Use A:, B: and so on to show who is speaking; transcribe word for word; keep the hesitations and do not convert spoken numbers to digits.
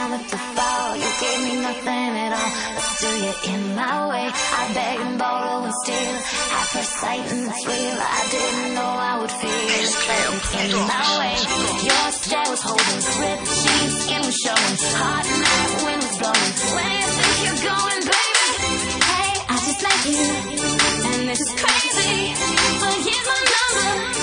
A: time at the fall. You gave me nothing at all, but still you're in my way. I beg and borrow and steal, at first sight and it's real. I didn't know I would feel this in my way. Your stare was holding, ripped jeans, skin was showing, hot night, wind was blowing. Where you think you're going, baby? Hey, I just met you, and this is crazy, but here's my number.